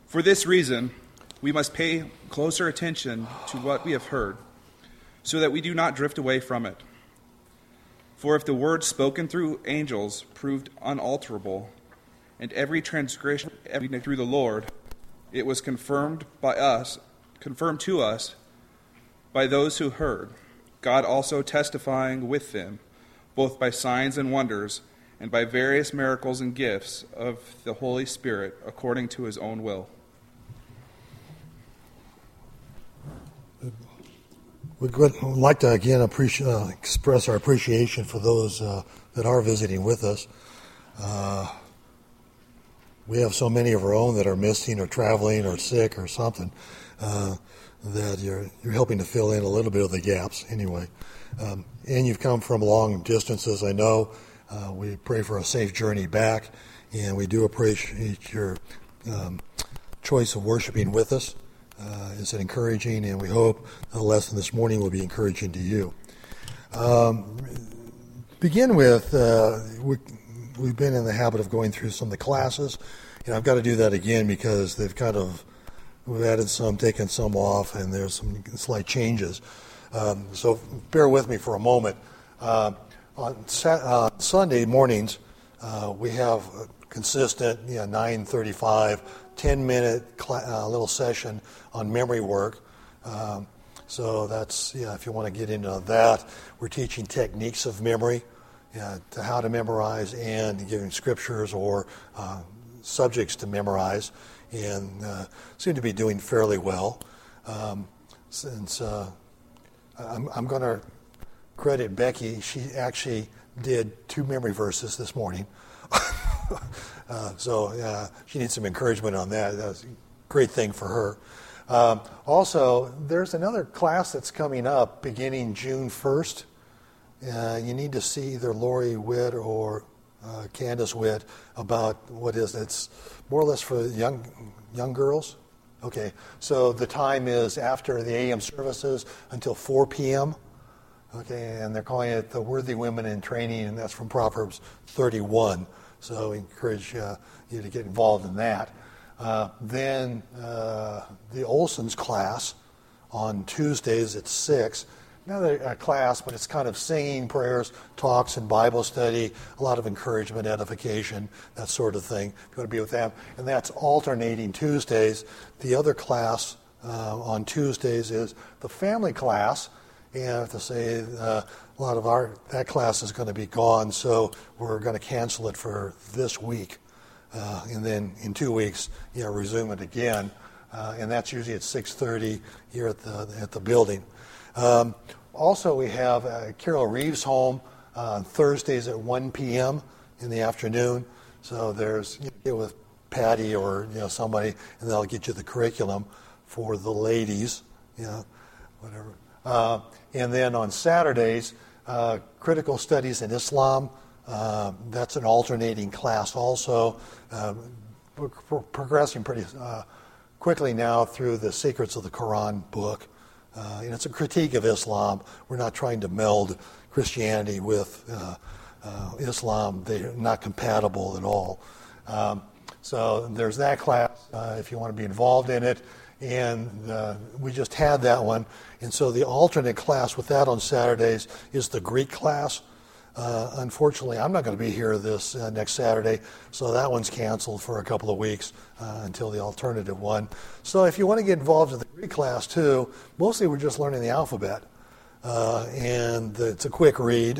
For this reason, we must pay closer attention to what we have heard, so that we do not drift away from it. For if the word spoken through angels proved unalterable, and every transgression through the Lord, it was confirmed to us by those who heard, God also testifying with them, both by signs and wonders, and by various miracles and gifts of the Holy Spirit, according to his own will. We'd like to again express our appreciation for those that are visiting with us. We have so many of our own that are missing or traveling or sick or something that you're helping to fill in a little bit of the gaps anyway. And you've come from long distances, I know. We pray for a safe journey back, and we do appreciate your choice of worshiping with us. It's encouraging, and we hope the lesson this morning will be encouraging to you. Begin with, we've been in the habit of going through some of the classes, and I've got to do that again because we've added some, taken some off, and there's some slight changes. So bear with me for a moment. On Sunday mornings, we have a consistent 9:35, 10-minute little session on memory work. So that's, if you want to get into that, we're teaching techniques of memory, to how to memorize and giving scriptures or subjects to memorize, and seem to be doing fairly well. Since I'm going to credit Becky, she actually did 2 memory verses this morning. So she needs some encouragement on that. That was a great thing for her. Also, there's another class that's coming up beginning June 1st. You need to see either Lori Witt or Candace Witt about it's more or less for young girls. Okay, so the time is after the AM services until 4 p.m. Okay, and they're calling it the Worthy Women in Training, and that's from Proverbs 31. So we encourage you to get involved in that. Then the Olson's class on Tuesdays at 6. Another class, but it's kind of singing, prayers, talks, and Bible study, a lot of encouragement, edification, that sort of thing. If you want to be with them. And that's alternating Tuesdays. The other class on Tuesdays is the family class. And I have to say, a lot of that class is going to be gone, so we're going to cancel it for this week. And then in 2 weeks, resume it again. And that's usually at 6:30 here at the building. Also, we have Carol Reeves home on Thursdays at 1 p.m. in the afternoon. So there's, get with Patty or somebody, and they'll get you the curriculum for the ladies, whatever. And then on Saturdays, Critical Studies in Islam. That's an alternating class also. We're progressing pretty quickly now through the Secrets of the Quran book. And it's a critique of Islam. We're not trying to meld Christianity with Islam. They're not compatible at all. So there's that class if you want to be involved in it. And we just had that one. And so the alternate class with that on Saturdays is the Greek class. Unfortunately, I'm not going to be here this next Saturday, so that one's canceled for a couple of weeks until the alternative one. So if you want to get involved in the Greek class too, mostly we're just learning the alphabet. And it's a quick read.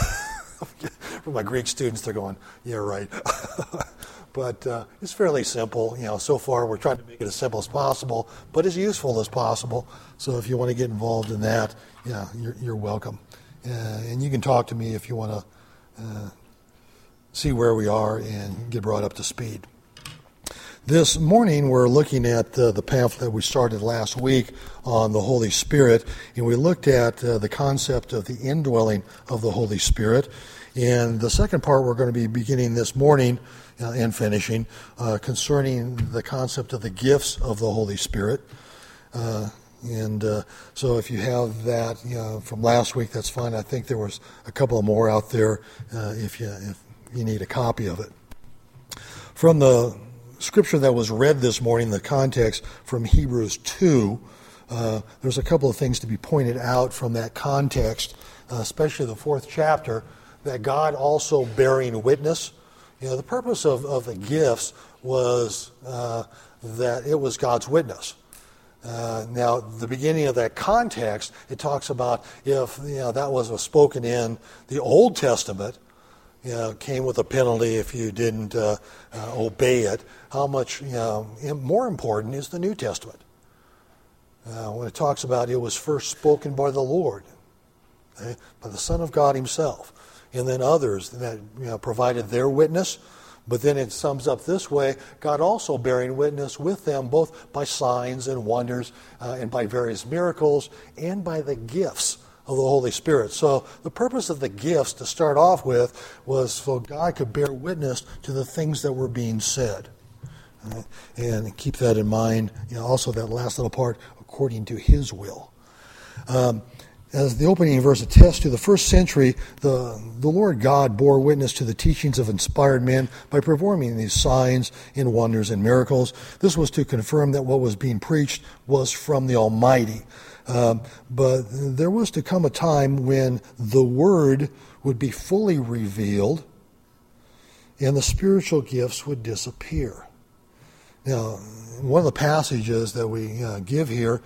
For my Greek students, they're going, yeah, right. But it's fairly simple. So far we're trying to make it as simple as possible, but as useful as possible. So if you want to get involved in that, you're welcome. And you can talk to me if you want to see where we are and get brought up to speed. This morning we're looking at the pamphlet we started last week on the Holy Spirit, and we looked at the concept of the indwelling of the Holy Spirit. And the second part we're going to be beginning this morning and finishing concerning the concept of the gifts of the Holy Spirit. So if you have that from last week, that's fine. I think there was a couple more out there if you need a copy of it. From the scripture that was read this morning, the context from Hebrews 2, there's a couple of things to be pointed out from that context, especially the 4th chapter, that God also bearing witness. The purpose of the gifts was that it was God's witness. Now, the beginning of that context, it talks about if that was spoken in the Old Testament, came with a penalty if you didn't obey it. How much more important is the New Testament? When it talks about it was first spoken by the Lord, by the Son of God Himself, and then others that provided their witness. But then it sums up this way: God also bearing witness with them, both by signs and wonders, and by various miracles, and by the gifts of the Holy Spirit. So the purpose of the gifts to start off with was so God could bear witness to the things that were being said. And keep that in mind, also that last little part, according to His will. As the opening verse attests to, the first century, the Lord God bore witness to the teachings of inspired men by performing these signs and wonders and miracles. This was to confirm that what was being preached was from the Almighty. But there was to come a time when the Word would be fully revealed and the spiritual gifts would disappear. Now, one of the passages that we give here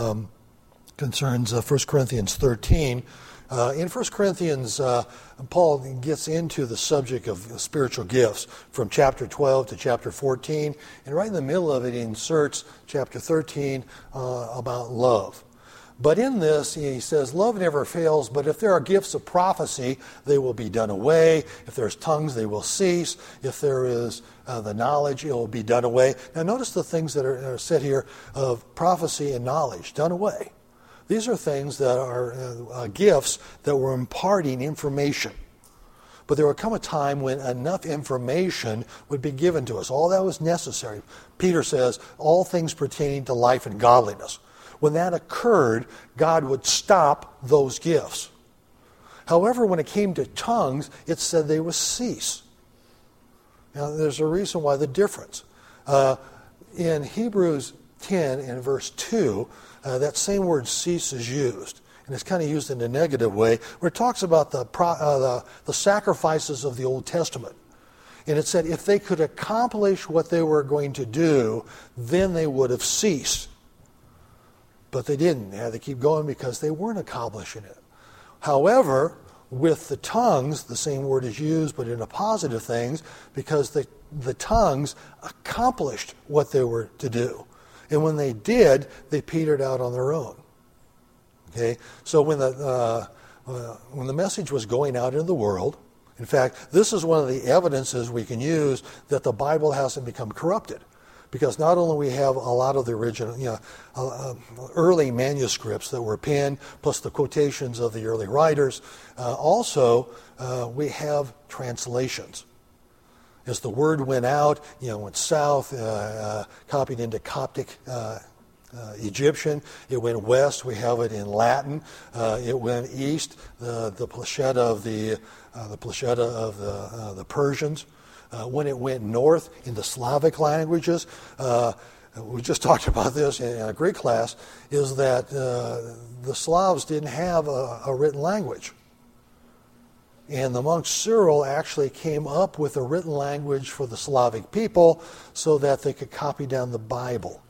concerns 1 Corinthians 13. In 1 Corinthians, Paul gets into the subject of spiritual gifts from chapter 12 to chapter 14, and right in the middle of it he inserts chapter 13 about love. But in this, he says, love never fails, but if there are gifts of prophecy, they will be done away. If there's tongues, they will cease. If there is the knowledge, it will be done away. Now notice the things that are said here of prophecy and knowledge, done away. These are things that are gifts that were imparting information. But there would come a time when enough information would be given to us. All that was necessary. Peter says, all things pertaining to life and godliness. When that occurred, God would stop those gifts. However, when it came to tongues, it said they would cease. Now, there's a reason why the difference. In Hebrews 10 and verse 2, that same word cease is used. And it's kind of used in a negative way, where it talks about the sacrifices of the Old Testament. And it said if they could accomplish what they were going to do, then they would have ceased. But they didn't. They had to keep going because they weren't accomplishing it. However, with the tongues, the same word is used, but in a positive things, because the tongues accomplished what they were to do. And when they did, they petered out on their own. Okay, so when the message was going out into the world, in fact, this is one of the evidences we can use that the Bible hasn't become corrupted, because not only we have a lot of the original, early manuscripts that were penned, plus the quotations of the early writers, also we have translations. As the word went out, went south, copied into Coptic. Egyptian. It went west. We have it in Latin. It went east. The Plasheta of the Persians. When it went north into Slavic languages, we just talked about this in a Greek class. Is that the Slavs didn't have a written language, and the monk Cyril actually came up with a written language for the Slavic people so that they could copy down the Bible.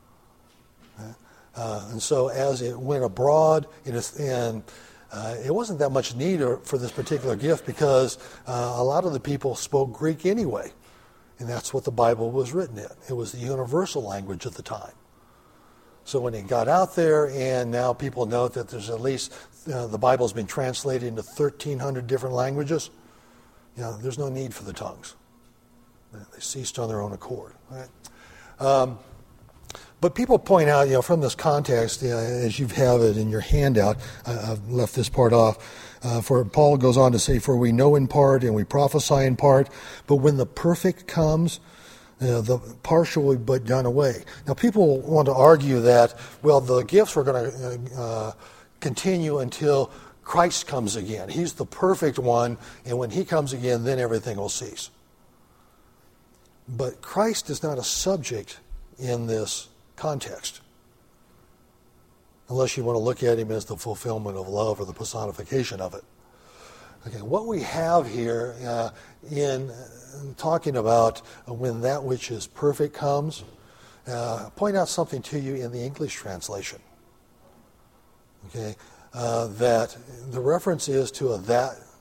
And so as it went abroad, it wasn't that much need for this particular gift because a lot of the people spoke Greek anyway. And that's what the Bible was written in. It was the universal language at the time. So when it got out there, and now people know that there's at least, the Bible's been translated into 1,300 different languages, there's no need for the tongues. They ceased on their own accord. Right? But people point out, from this context, as you have it in your handout, I've left this part off, for Paul goes on to say, for we know in part and we prophesy in part, but when the perfect comes, the partial will be done away. Now people want to argue that, well, the gifts are going to continue until Christ comes again. He's the perfect one, and when he comes again, then everything will cease. But Christ is not a subject in this context, unless you want to look at him as the fulfillment of love or the personification of it. Okay, what we have here in talking about when that which is perfect comes, point out something to you in the English translation. Okay, that the reference is to a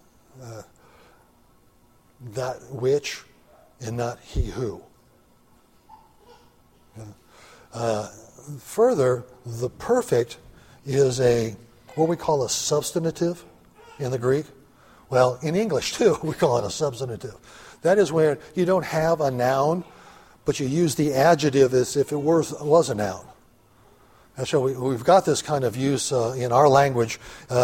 that which and not he who. Further, the perfect is what we call a substantive in the Greek. Well, in English too, we call it a substantive. That is where you don't have a noun, but you use the adjective as if it was a noun. And so we've got this kind of use in our language.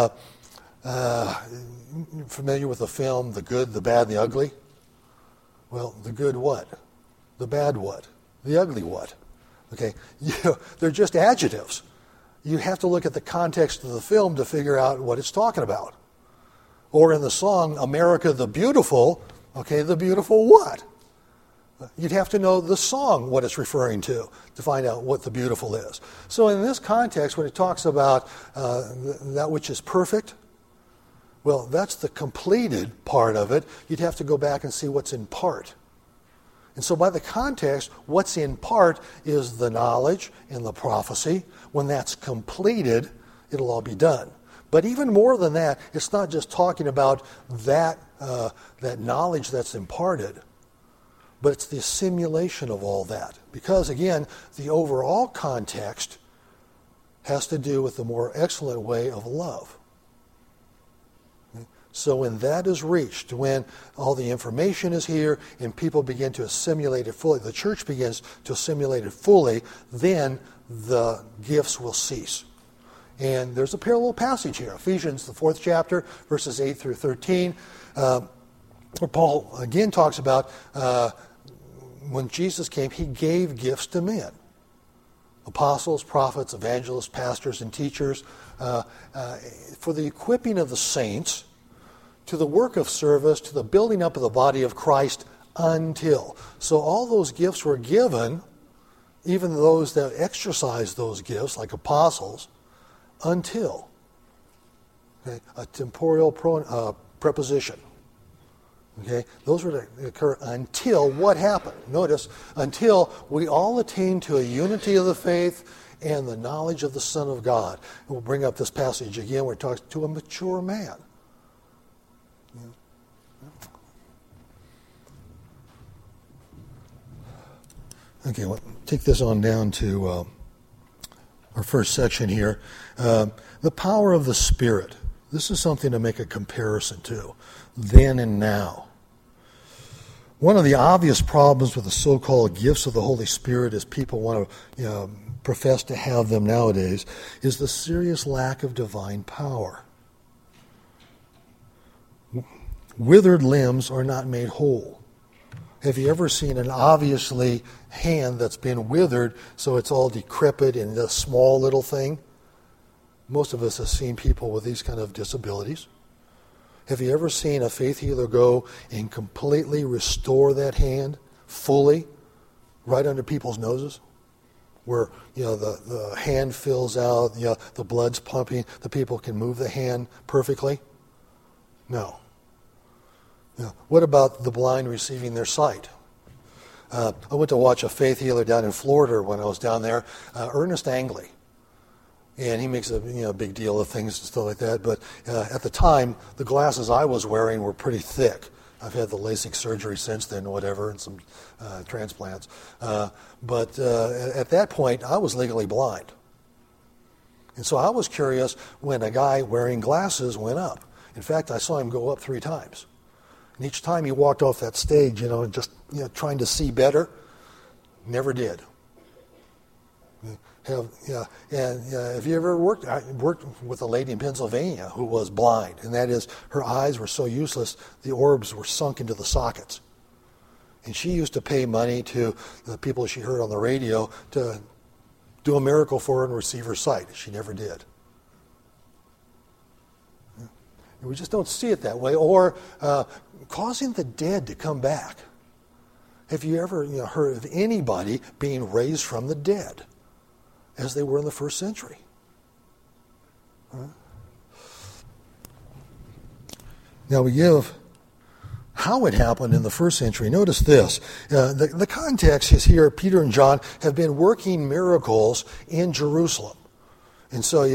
Familiar with the film, The Good, the Bad, the Ugly? Well, the good what? The bad what? The ugly what? Okay, they're just adjectives. You have to look at the context of the film to figure out what it's talking about. Or in the song, America the Beautiful, okay, the beautiful what? You'd have to know the song, what it's referring to find out what the beautiful is. So in this context, when it talks about that which is perfect, well, that's the completed part of it. You'd have to go back and see what's in part. And so by the context, what's in part is the knowledge and the prophecy. When that's completed, it'll all be done. But even more than that, it's not just talking about that knowledge that's imparted, but it's the assimilation of all that. Because, again, the overall context has to do with the more excellent way of love. So when that is reached, when all the information is here and people begin to assimilate it fully, the church begins to assimilate it fully, then the gifts will cease. And there's a parallel passage here, Ephesians, the 4th chapter, verses 8 through 13, where Paul again talks about when Jesus came, he gave gifts to men. Apostles, prophets, evangelists, pastors, and teachers, for the equipping of the saints, to the work of service, to the building up of the body of Christ until. So all those gifts were given, even those that exercised those gifts, like apostles, until. Okay? A temporal preposition. Okay? Those were to occur until what happened? Notice, until we all attain to a unity of the faith and the knowledge of the Son of God. And we'll bring up this passage again where it talks to a mature man. Okay, well, take this on down to our first section here. The power of the Spirit. This is something to make a comparison to, then and now. One of the obvious problems with the so-called gifts of the Holy Spirit, as people want to profess to have them nowadays, is the serious lack of divine power. Withered limbs are not made whole. Have you ever seen an obviously hand that's been withered so it's all decrepit and a small little thing? Most of us have seen people with these kind of disabilities. Have you ever seen a faith healer go and completely restore that hand fully right under people's noses? Where the hand fills out, the blood's pumping, the people can move the hand perfectly? No. What about the blind receiving their sight? I went to watch a faith healer down in Florida when I was down there, Ernest Angley. And he makes a big deal of things and stuff like that. But at the time, the glasses I was wearing were pretty thick. I've had the LASIK surgery since then, whatever, and some transplants. But at that point, I was legally blind. And so I was curious when a guy wearing glasses went up. In fact, I saw him go up 3 times. And each time he walked off that stage, just trying to see better, never did. Have you ever worked with a lady in Pennsylvania who was blind, and that is her eyes were so useless the orbs were sunk into the sockets, and she used to pay money to the people she heard on the radio to do a miracle for her and receive her sight. She never did. We just don't see it that way. Or causing the dead to come back. Have you ever heard of anybody being raised from the dead as they were in the first century? Huh? Now we give how it happened in the first century. Notice this. The context is here, Peter and John have been working miracles in Jerusalem. And so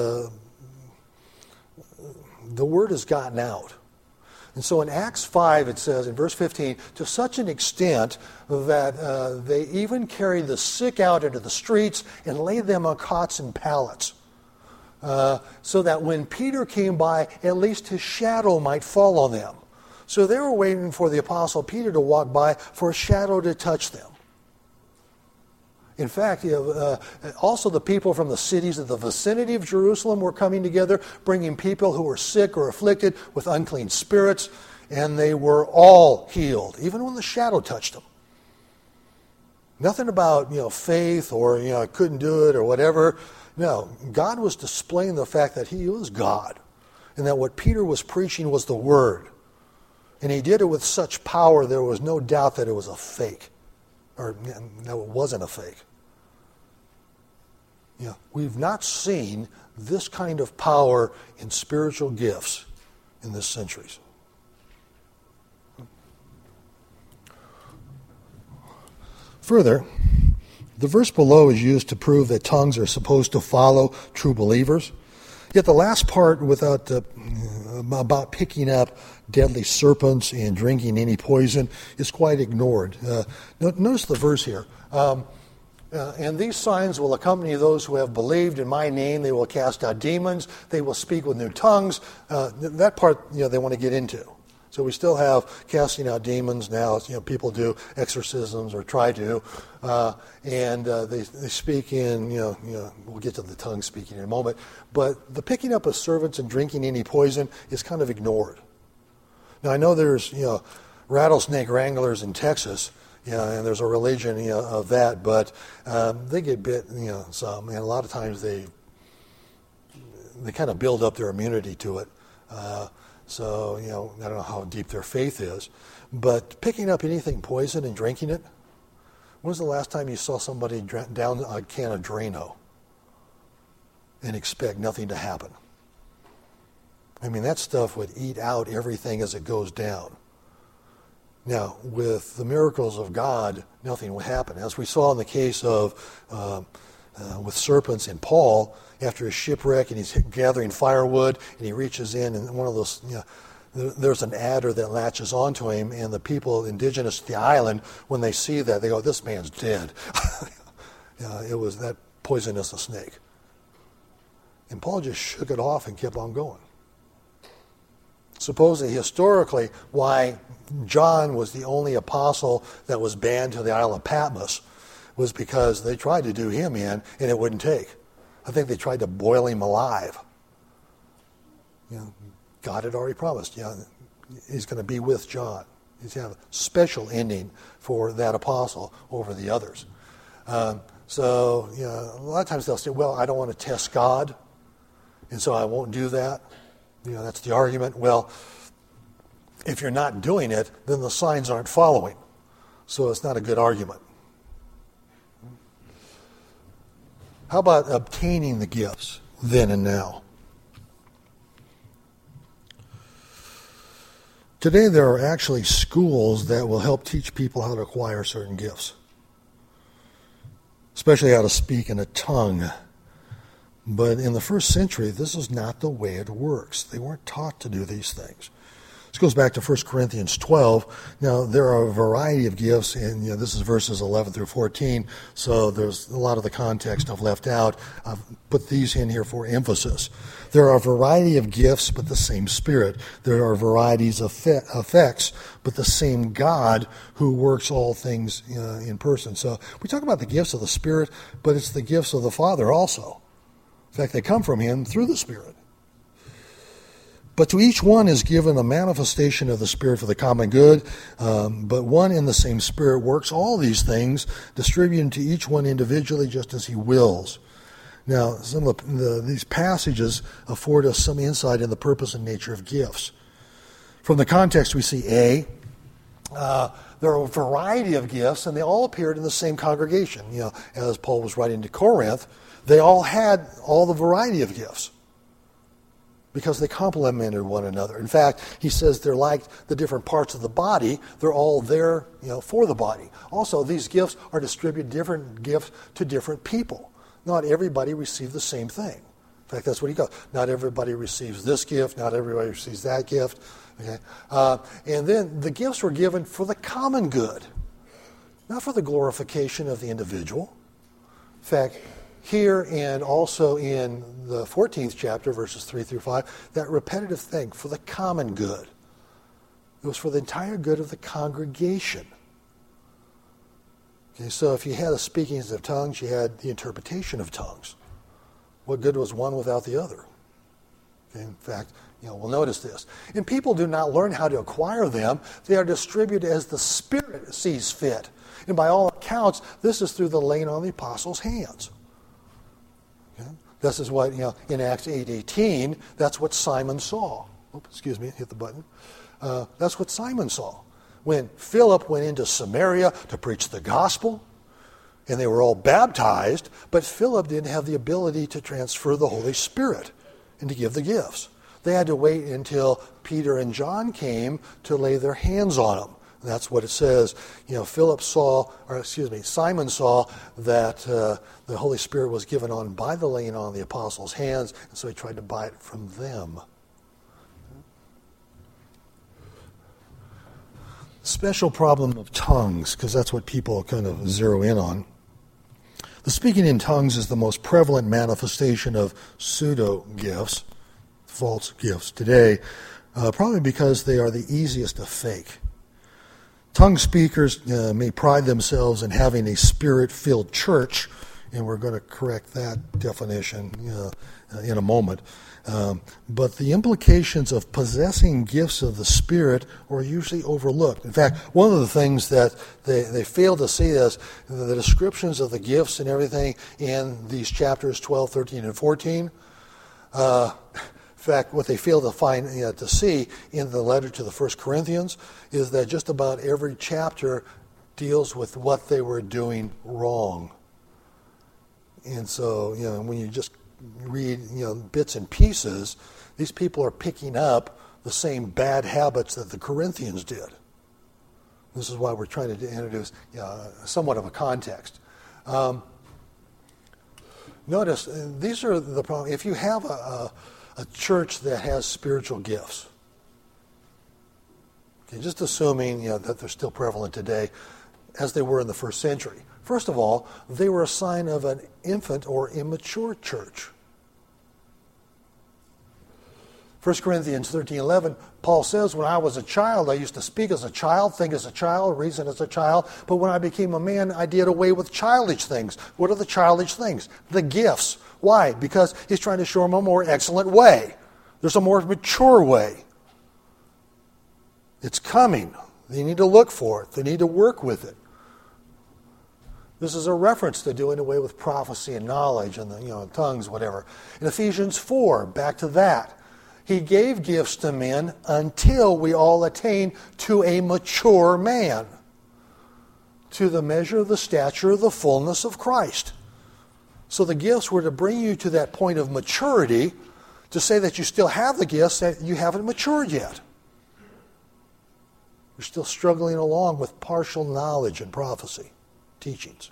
the word has gotten out. And so in Acts 5, it says in verse 15, to such an extent that they even carried the sick out into the streets and laid them on cots and pallets. So that when Peter came by, at least his shadow might fall on them. So they were waiting for the apostle Peter to walk by for a shadow to touch them. In fact, also the people from the cities of the vicinity of Jerusalem were coming together, bringing people who were sick or afflicted with unclean spirits, and they were all healed, even when the shadow touched them. Nothing about faith or couldn't do it or whatever. No, God was displaying the fact that He was God, and that what Peter was preaching was the Word. And he did it with such power, there was no doubt that it was a fake. Or, no, it wasn't a fake. We've not seen this kind of power in spiritual gifts in this centuries. Further, the verse below is used to prove that tongues are supposed to follow true believers. Yet the last part about picking up deadly serpents and drinking any poison is quite ignored. Notice the verse here. And these signs will accompany those who have believed in my name. They will cast out demons. They will speak with new tongues. That part, they want to get into. So we still have casting out demons now. People do exorcisms or try to, and they speak in. We'll get to the tongue speaking in a moment. But the picking up of servants and drinking any poison is kind of ignored. Now I know there's rattlesnake wranglers in Texas. And there's a religion of that, but they get bit some, and a lot of times they kind of build up their immunity to it. So, I don't know how deep their faith is. But picking up anything poison and drinking it, when was the last time you saw somebody down a can of Drano and expect nothing to happen? I mean, that stuff would eat out everything as it goes down. Now, with the miracles of God, nothing would happen. As we saw in the case of with serpents in Paul, after his shipwreck, and he's gathering firewood, and he reaches in, and one of those, there's an adder that latches onto him, and the people indigenous to the island, when they see that, they go, "This man's dead." It was that poisonous a snake. And Paul just shook it off and kept on going. Supposedly, historically, why John was the only apostle that was banned to the Isle of Patmos was because they tried to do him in, and it wouldn't take. I think they tried to boil him alive. God had already promised, he's going to be with John. He's going to have a special ending for that apostle over the others. So, a lot of times they'll say, well, I don't want to test God, and so I won't do that. That's the argument. Well, if you're not doing it, then the signs aren't following. So it's not a good argument. How about obtaining the gifts then and now? Today there are actually schools that will help teach people how to acquire certain gifts, especially how to speak in a tongue. But in the first century, this is not the way it works. They weren't taught to do these things. This goes back to 1 Corinthians 12. Now, there are a variety of gifts, and this is verses 11 through 14, so there's a lot of the context I've left out. I've put these in here for emphasis. There are a variety of gifts, but the same Spirit. There are varieties of effects, but the same God who works all things in person. So we talk about the gifts of the Spirit, but it's the gifts of the Father also. In fact, they come from Him through the Spirit. But to each one is given a manifestation of the Spirit for the common good. But one and the same Spirit works all these things, distributing to each one individually just as He wills. Now, some of these passages afford us some insight in the purpose and nature of gifts. From the context, we see there are a variety of gifts, and they all appeared in the same congregation. As Paul was writing to Corinth, they all had all the variety of gifts because they complemented one another. In fact, he says they're like the different parts of the body. They're all there, for the body. Also, these gifts are distributed, different gifts to different people. Not everybody receives the same thing. In fact, that's what he goes. Not everybody receives this gift. Not everybody receives that gift. Okay? And then the gifts were given for the common good, not for the glorification of the individual. In fact, here and also in the 14th chapter, verses 3 through 5, that repetitive thing, for the common good. It was for the entire good of the congregation. Okay, so if you had the speakings of tongues, you had the interpretation of tongues. What good was one without the other? Okay, in fact, we'll notice this. And people do not learn how to acquire them. They are distributed as the Spirit sees fit. And by all accounts, this is through the laying on the apostles' hands. Okay? This is what, in Acts 8:18, that's what Simon saw. Hit the button. That's what Simon saw. When Philip went into Samaria to preach the gospel, and they were all baptized, but Philip didn't have the ability to transfer the Holy Spirit and to give the gifts. They had to wait until Peter and John came to lay their hands on them. And that's what it says. Simon saw that the Holy Spirit was given on by the laying on of the apostles' hands, and so he tried to buy it from them. Special problem of tongues, because that's what people kind of zero in on. The speaking in tongues is the most prevalent manifestation of pseudo-gifts, false gifts today, probably because they are the easiest to fake. Tongue speakers may pride themselves in having a spirit-filled church, and we're going to correct that definition in a moment. But the implications of possessing gifts of the Spirit are usually overlooked. In fact, one of the things that they fail to see is the descriptions of the gifts and everything in these chapters 12, 13, and 14. In fact, what they fail to find to see in the letter to the 1 Corinthians is that just about every chapter deals with what they were doing wrong. And so, when you just read bits and pieces, these people are picking up the same bad habits that the Corinthians did. This is why we're trying to introduce somewhat of a context. Notice, these are the problem. If you have a church that has spiritual gifts, okay, just assuming that they're still prevalent today as they were in the first century. First of all, they were a sign of an infant or immature church. 1 Corinthians 13:11, Paul says, when I was a child, I used to speak as a child, think as a child, reason as a child. But when I became a man, I did away with childish things. What are the childish things? The gifts. Why? Because he's trying to show them a more excellent way. There's a more mature way. It's coming. They need to look for it. They need to work with it. This is a reference to doing away with prophecy and knowledge and tongues, whatever. In Ephesians 4, back to that. He gave gifts to men until we all attain to a mature man, to the measure of the stature of the fullness of Christ. So the gifts were to bring you to that point of maturity, to say that you still have the gifts, that you haven't matured yet. You're still struggling along with partial knowledge and prophecy teachings.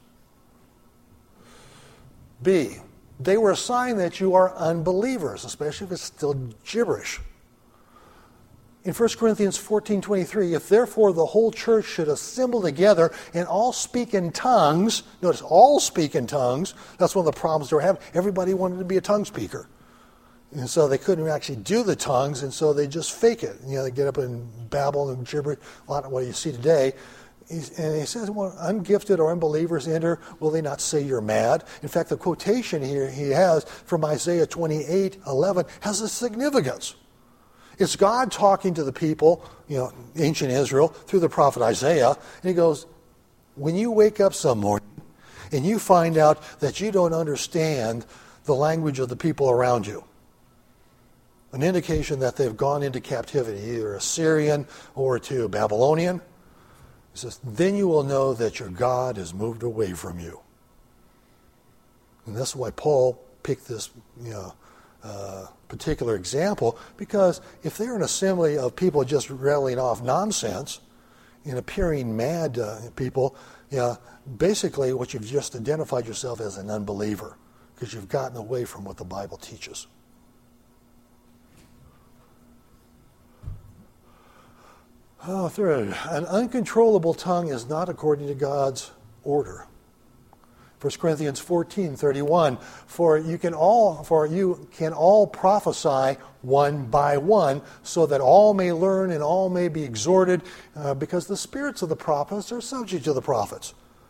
B, they were a sign that you are unbelievers, especially if it's still gibberish. In 1 Corinthians 14:23, if therefore the whole church should assemble together and all speak in tongues, notice all speak in tongues, that's one of the problems they were having. Everybody wanted to be a tongue speaker. And so they couldn't actually do the tongues, and so they just fake it. They get up and babble and gibberish, a lot of what you see today. And he says, well, ungifted or unbelievers enter, will they not say you're mad? In fact, the quotation here he has from Isaiah 28:11 has a significance. It's God talking to the people, ancient Israel, through the prophet Isaiah, and he goes, when you wake up some morning and you find out that you don't understand the language of the people around you, an indication that they've gone into captivity, either Assyrian or to Babylonian. He says, then you will know that your God has moved away from you. And that's why Paul picked this particular example, because if they're an assembly of people just rattling off nonsense and appearing mad people, basically what you've just identified yourself as an unbeliever, because you've gotten away from what the Bible teaches. Third, an uncontrollable tongue is not according to God's order. 1 Corinthians 14:31, for you can all prophesy one by one, so that all may learn and all may be exhorted, because the spirits of the prophets are subject to the prophets.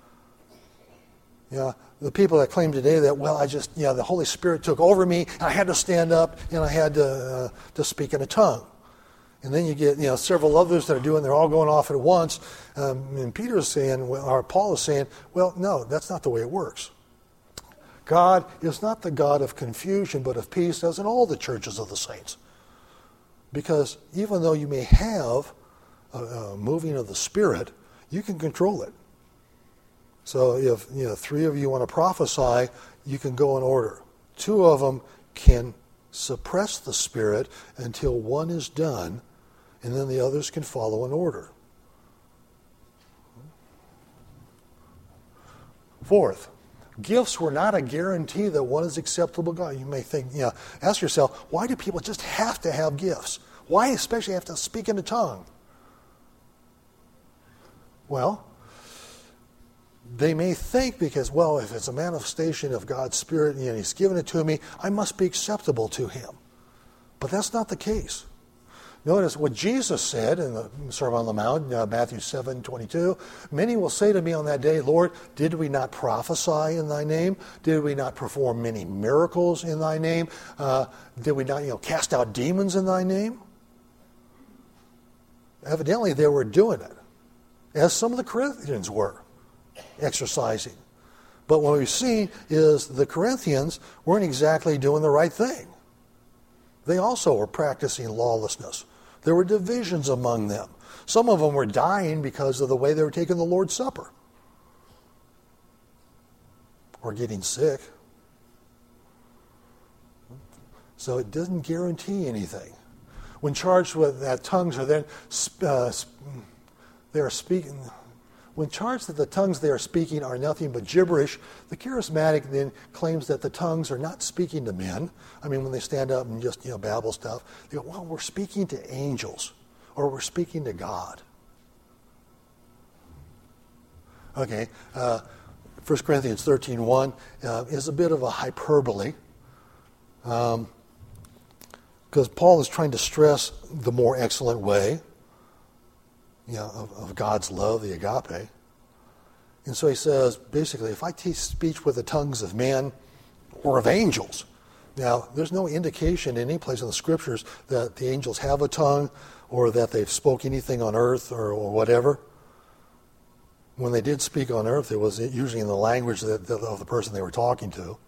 The people that claim today that, the Holy Spirit took over me, and I had to stand up, and I had to speak in a tongue. And then you get several others that are they're all going off at once. And Peter's saying, or Paul is saying, well, no, that's not the way it works. God is not the God of confusion, but of peace, as in all the churches of the saints. Because even though you may have a moving of the Spirit, you can control it. So if 3 of you want to prophesy, you can go in order. 2 of them can suppress the Spirit until one is done, and then the others can follow in order. Fourth, gifts were not a guarantee that one is acceptable to God. You may think, ask yourself, why do people just have to have gifts? Why especially have to speak in a tongue? Well, they may think because, if it's a manifestation of God's Spirit and He's given it to me, I must be acceptable to Him. But that's not the case. Notice what Jesus said in the Sermon on the Mount, Matthew 7:22. Many will say to me on that day, Lord, did we not prophesy in Thy name? Did we not perform many miracles in Thy name? Did we not cast out demons in Thy name? Evidently they were doing it, as some of the Corinthians were exercising. But what we've seen is the Corinthians weren't exactly doing the right thing. They also were practicing lawlessness. There were divisions among them. Some of them were dying because of the way they were taking the Lord's Supper, or getting sick. So it doesn't guarantee anything. When charged with that tongues are then they are speaking. When charged that the tongues they are speaking are nothing but gibberish, the charismatic then claims that the tongues are not speaking to men. I mean, when they stand up and just babble stuff, they go, we're speaking to angels, or we're speaking to God. Okay, 1 Corinthians 13:1 is a bit of a hyperbole, because Paul is trying to stress the more excellent way of God's love, the agape. And so he says, basically, if I teach speech with the tongues of men or of angels, now there's no indication in any place in the Scriptures that the angels have a tongue or that they've spoke anything on earth or whatever. When they did speak on earth, it was usually in the language of the person they were talking to.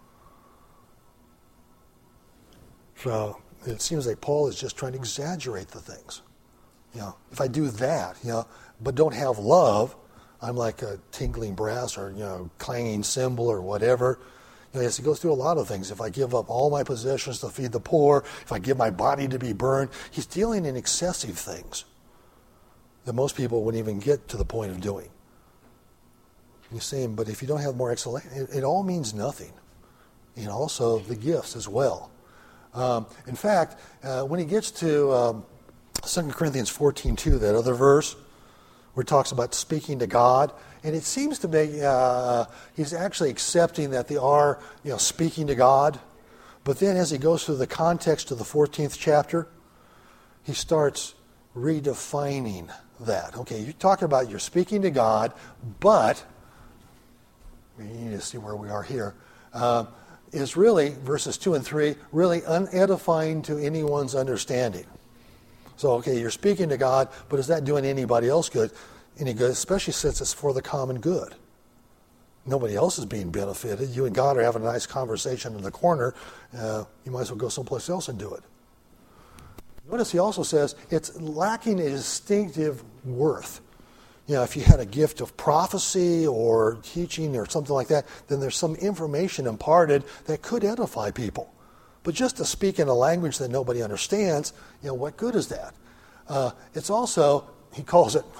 So it seems like Paul is just trying to exaggerate the things. If I do that, but don't have love, I'm like a tinkling brass or, clanging cymbal or whatever. Yes, he goes through a lot of things. If I give up all my possessions to feed the poor, if I give my body to be burned, he's dealing in excessive things that most people wouldn't even get to the point of doing. He's saying, but if you don't have more excellence, it all means nothing. And also the gifts as well. In fact, when he gets to 2 Corinthians 14:2, that other verse, where it talks about speaking to God, and it seems to be he's actually accepting that they are speaking to God, but then as he goes through the context of the 14th chapter, he starts redefining that. Okay, you're talking about you're speaking to God, but we need to see where we are here. Is really, verses 2 and 3, really unedifying to anyone's understanding. So, okay, you're speaking to God, but is that doing anybody else any good, especially since it's for the common good? Nobody else is being benefited. You and God are having a nice conversation in the corner. You might as well go someplace else and do it. Notice he also says it's lacking a distinctive worth. if you had a gift of prophecy or teaching or something like that, then there's some information imparted that could edify people. But just to speak in a language that nobody understands, what good is that? It's also, he calls it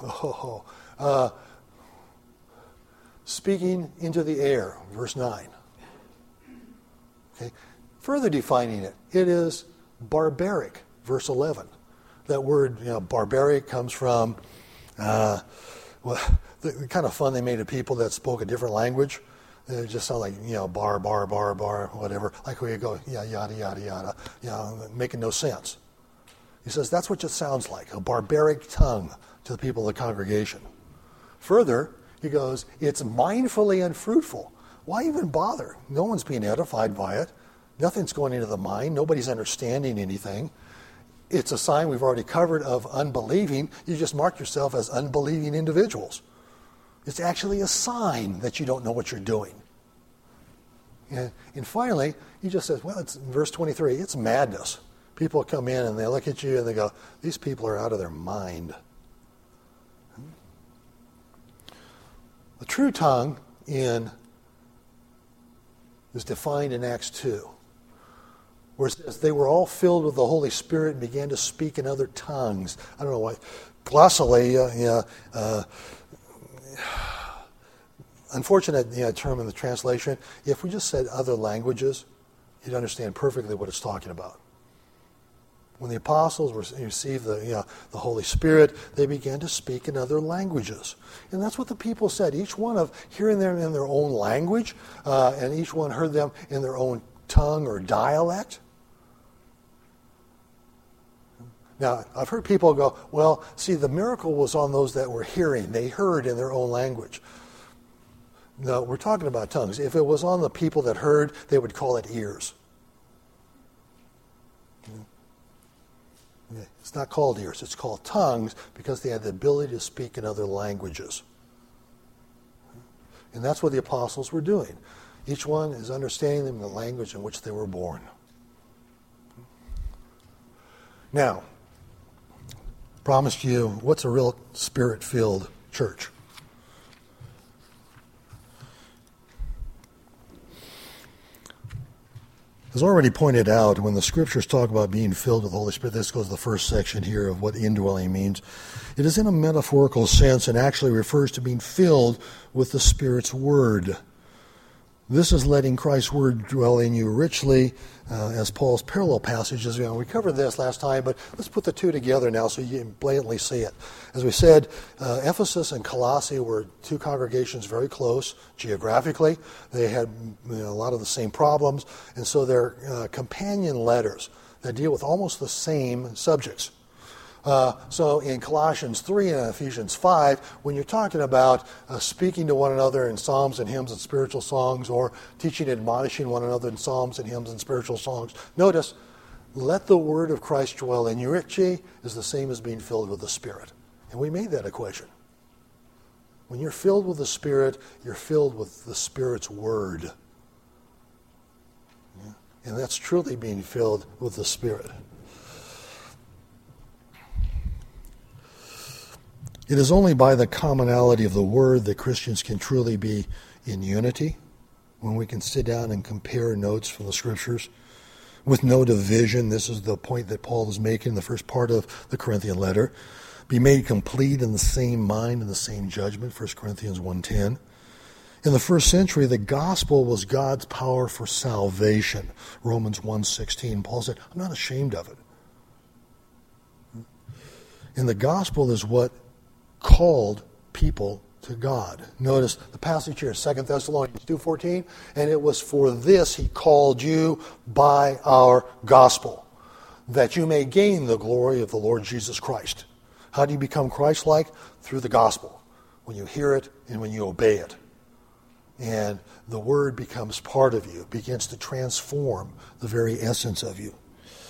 speaking into the air, verse 9. Okay. Further defining it, it is barbaric, verse 11. That word, barbaric, comes from the kind of fun they made of people that spoke a different language. It just sound like, bar, whatever. Like where you go, yada, yada, making no sense. He says that's what it sounds like, a barbaric tongue to the people of the congregation. Further, he goes, it's mindfully unfruitful. Why even bother? No one's being edified by it. Nothing's going into the mind. Nobody's understanding anything. It's a sign we've already covered of unbelieving. You just mark yourself as unbelieving individuals. It's actually a sign that you don't know what you're doing. And finally, he just says, it's in verse 23, it's madness. People come in and they look at you and they go, these people are out of their mind. The true tongue is defined in Acts 2, where it says they were all filled with the Holy Spirit and began to speak in other tongues. I don't know why. Glossolalia, unfortunate term in the translation. If we just said other languages, you'd understand perfectly what it's talking about. When the apostles received the Holy Spirit, they began to speak in other languages. And that's what the people said. Each one of hearing them in their own language, and each one heard them in their own tongue or dialect. Now, I've heard people go, well, see, the miracle was on those that were hearing. They heard in their own language. No, we're talking about tongues. If it was on the people that heard, they would call it ears. It's not called ears. It's called tongues because they had the ability to speak in other languages. And that's what the apostles were doing. Each one is understanding them in the language in which they were born. Now, promised you, what's a real Spirit-filled church? As already pointed out, when the Scriptures talk about being filled with the Holy Spirit, this goes to the first section here of what indwelling means. It is in a metaphorical sense and actually refers to being filled with the Spirit's Word. This is letting Christ's Word dwell in you richly, as Paul's parallel passages. We covered this last time, but let's put the two together now so you can blatantly see it. As we said, Ephesus and Colossae were two congregations very close geographically. They had a lot of the same problems, and so they're companion letters that deal with almost the same subjects. So in Colossians 3 and Ephesians 5, when you're talking about speaking to one another in psalms and hymns and spiritual songs, or teaching and admonishing one another in psalms and hymns and spiritual songs, notice, let the word of Christ dwell in you richly is the same as being filled with the Spirit. And we made that equation. When you're filled with the Spirit, you're filled with the Spirit's word. Yeah? And that's truly being filled with the Spirit. It is only by the commonality of the Word that Christians can truly be in unity, when we can sit down and compare notes from the Scriptures with no division. This is the point that Paul is making in the first part of the Corinthian letter. Be made complete in the same mind and the same judgment, 1 Corinthians 1:10. In the first century, the gospel was God's power for salvation, Romans 1:16. Paul said, I'm not ashamed of it. And the gospel is what called people to God. Notice the passage here, 2 Thessalonians 2:14, and it was for this he called you by our gospel, that you may gain the glory of the Lord Jesus Christ. How do you become Christ-like? Through the gospel, when you hear it and when you obey it. And the word becomes part of you, begins to transform the very essence of you.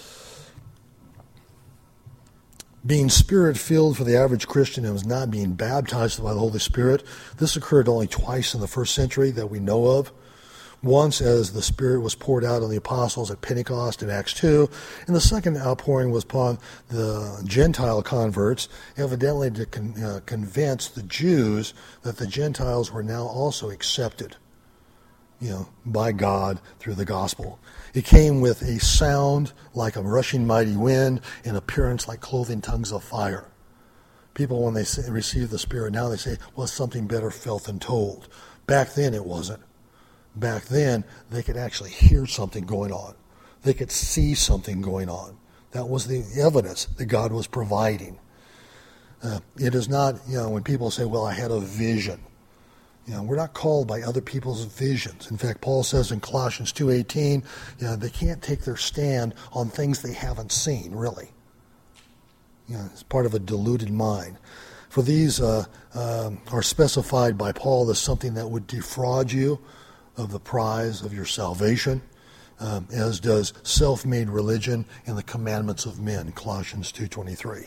Being Spirit-filled for the average Christian who is not being baptized by the Holy Spirit, this occurred only twice in the first century that we know of. Once as the Spirit was poured out on the apostles at Pentecost in Acts 2, and the second outpouring was upon the Gentile converts, evidently to convince the Jews that the Gentiles were now also accepted, by God through the gospel. It came with a sound like a rushing mighty wind, and appearance like cloven tongues of fire. People, when they receive the Spirit now, they say, well, it's something better felt than told. Back then, it wasn't. Back then, they could actually hear something going on. They could see something going on. That was the evidence that God was providing. It is not, when people say, well, I had a vision. We're not called by other people's visions. In fact, Paul says in Colossians 2:18, they can't take their stand on things they haven't seen, really. It's part of a deluded mind. For these are specified by Paul as something that would defraud you of the prize of your salvation, as does self-made religion and the commandments of men, Colossians 2:23.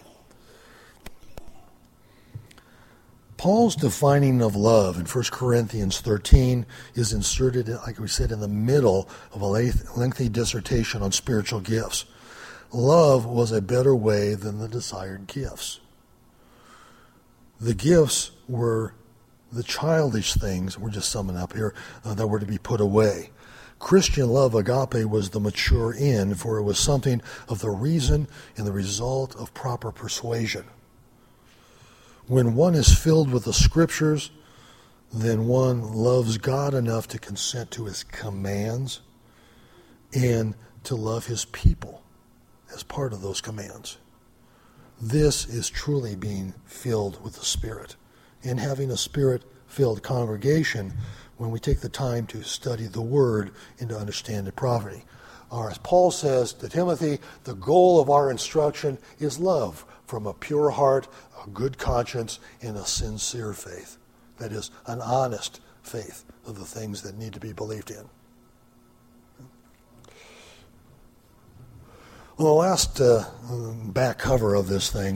Paul's defining of love in 1 Corinthians 13 is inserted, like we said, in the middle of a lengthy dissertation on spiritual gifts. Love was a better way than the desired gifts. The gifts were the childish things, we're just summing up here, that were to be put away. Christian love, agape, was the mature end, for it was something of the reason and the result of proper persuasion. When one is filled with the Scriptures, then one loves God enough to consent to His commands and to love His people as part of those commands. This is truly being filled with the Spirit and having a Spirit-filled congregation when we take the time to study the Word and to understand it properly. Or as Paul says to Timothy, the goal of our instruction is love from a pure heart, a good conscience, and a sincere faith. That is, an honest faith of the things that need to be believed in. On the last back cover of this thing,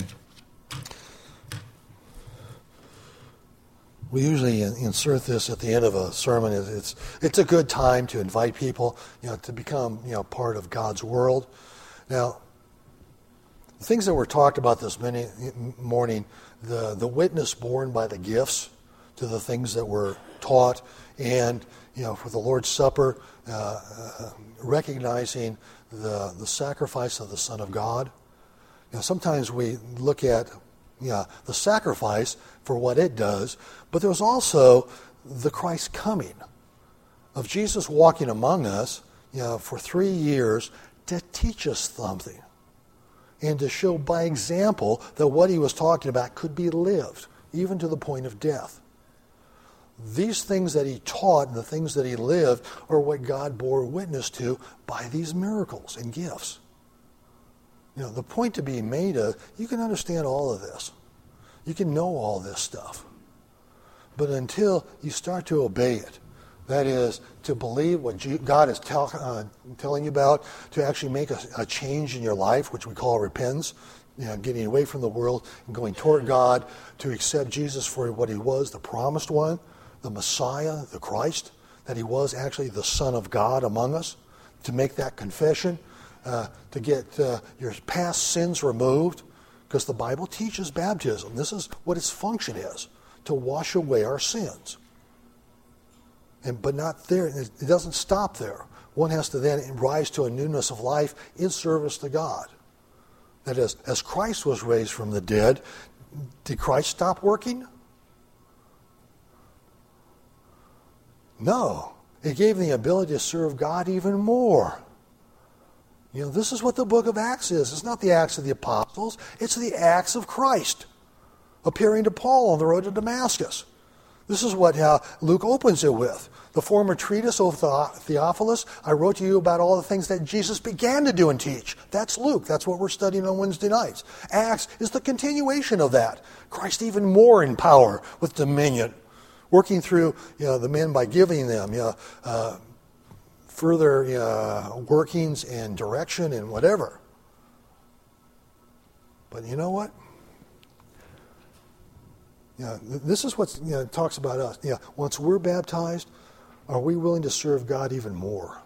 we usually insert this at the end of a sermon. It's a good time to invite people, to become, part of God's world. Now, the things that were talked about this morning, the witness borne by the gifts to the things that were taught, and for the Lord's Supper, recognizing the sacrifice of the Son of God. Sometimes we look at the sacrifice for what it does, but there's also the Christ coming, of Jesus walking among us for 3 years to teach us something and to show by example that what he was talking about could be lived, even to the point of death. These things that he taught and the things that he lived are what God bore witness to by these miracles and gifts. The point to be made is, you can understand all of this. You can know all this stuff. But until you start to obey it, that is, to believe what God is telling you about, to actually make a change in your life, which we call repentance, getting away from the world and going toward God, to accept Jesus for what he was, the promised one, the Messiah, the Christ, that he was actually the Son of God among us, to make that confession, to get your past sins removed, because the Bible teaches baptism. This is what its function is, to wash away our sins. But not there. It doesn't stop there. One has to then rise to a newness of life in service to God. That is, as Christ was raised from the dead, did Christ stop working? No. It gave him the ability to serve God even more. This is what the book of Acts is. It's not the Acts of the Apostles. It's the Acts of Christ appearing to Paul on the road to Damascus. This is what Luke opens it with. The former treatise, O Theophilus, I wrote to you about all the things that Jesus began to do and teach. That's Luke. That's what we're studying on Wednesday nights. Acts is the continuation of that. Christ even more in power with dominion, working through the men by giving them further workings and direction and whatever. But you know what? This is what talks about us. Once we're baptized, Are we willing to serve God even more?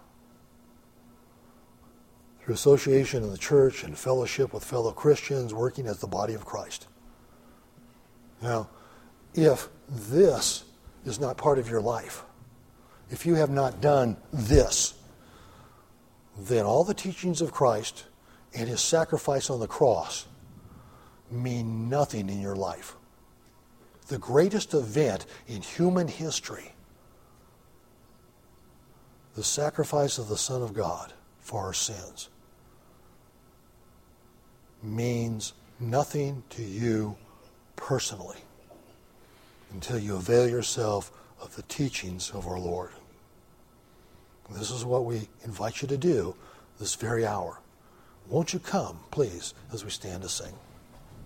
Through association in the church and fellowship with fellow Christians, working as the body of Christ. Now, if this is not part of your life, if you have not done this, then all the teachings of Christ and his sacrifice on the cross mean nothing in your life. The greatest event in human history, the sacrifice of the Son of God for our sins, means nothing to you personally until you avail yourself of the teachings of our Lord. This is what we invite you to do this very hour. Won't you come, please, as we stand to sing?